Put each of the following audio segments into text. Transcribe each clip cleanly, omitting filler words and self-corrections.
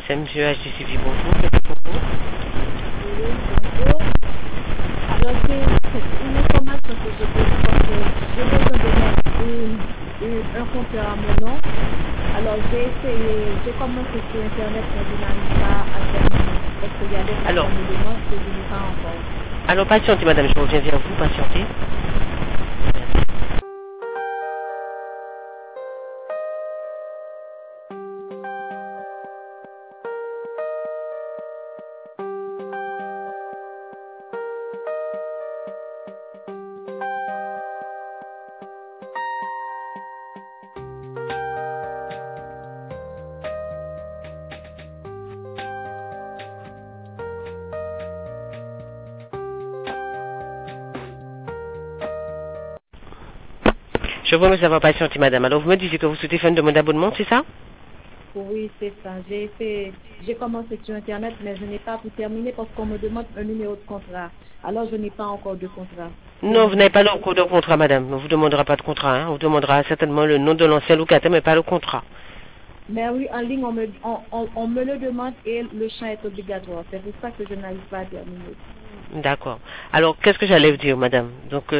C'est Monsieur HDCV, bonjour. Que puis-je pour vous? Oui, bonjour. Alors, c'est une information que je peux parce que je veux donner un compteur à mon nom. Alors, j'ai commencé sur Internet, mais je n'arrive pas à terminer. Parce qu'il y a des gens Alors. qui me demandent que je n'ai pas encore. Alors, patientez, madame, je reviens vers vous, patientez. Je vous remercie d'avoir patienté, madame. Alors, vous me disiez que vous souhaitez faire une demande d'abonnement, c'est ça? Oui, c'est ça. J'ai commencé sur Internet, mais je n'ai pas pu terminer parce qu'on me demande un numéro de contrat. Alors, je n'ai pas encore de contrat. Non, vous n'avez pas le code de contrat, madame. On ne vous demandera pas de contrat. Hein. On vous demandera certainement le nom de l'ancien locataire, mais pas le contrat. Mais oui, en ligne, on me le demande et le champ est obligatoire. C'est pour ça que je n'arrive pas à terminer. D'accord. Alors, qu'est-ce que j'allais vous dire, madame?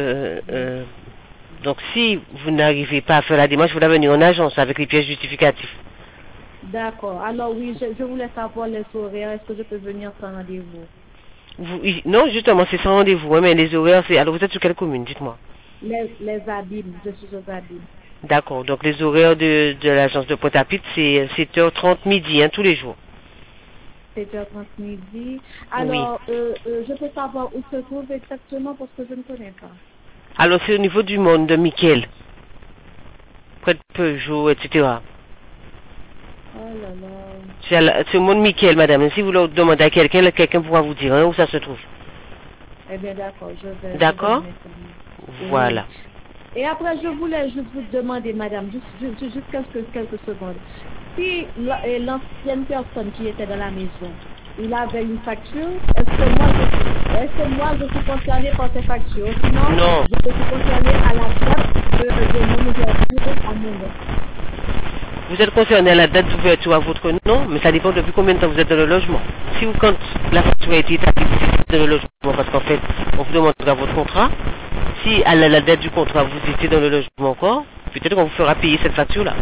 Donc, si vous n'arrivez pas à faire la démarche, vous devez venir en agence avec les pièces justificatives. D'accord. Alors oui, je voulais savoir les horaires. Est-ce que je peux venir sans rendez-vous? Non, justement, c'est sans rendez-vous, hein, mais les horaires, c'est... Alors, vous êtes sur quelle commune, dites-moi? Les abîmes. Je suis aux abîmes. D'accord. Donc, les horaires de l'agence de Pointe-à-Pitre, c'est 7h30 midi, hein, tous les jours. 7h30 midi. Alors, je peux savoir où se trouve exactement parce que je ne connais pas. Alors, c'est au niveau du monde de Mickel. Près de Peugeot, etc. Oh là là. C'est au monde Mickel, madame. Si vous le demandez à quelqu'un, quelqu'un pourra vous dire hein, où ça se trouve. Eh bien, d'accord. D'accord. Voilà. Et après, je voulais juste vous demander, madame, juste quelques secondes. Si l'ancienne personne qui était dans la maison, il avait une facture, est-ce que moi je suis concernée par ces factures? Sinon, non. Je suis concernée à la date de mon ouverture à mon nom. Vous êtes concerné à la date d'ouverture à votre nom, mais ça dépend depuis combien de temps vous êtes dans le logement. Si vous, quand la facture a été établie, vous êtes dans le logement, parce qu'en fait, on vous demandera votre contrat. Si à la date du contrat, vous étiez dans le logement encore, peut-être qu'on vous fera payer cette facture-là.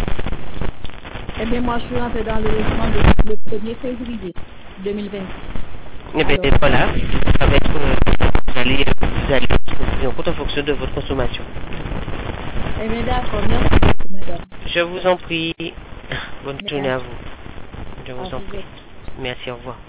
Eh bien, moi, je suis rentrée dans le logement le 1er février 2020. Eh bien, voilà, ça va être, vous allez trouver en compte en fonction de votre consommation. Eh bien, d'accord, merci beaucoup, madame. Je vous en prie. Bonne journée à vous. Je vous en en prie. Merci, au revoir.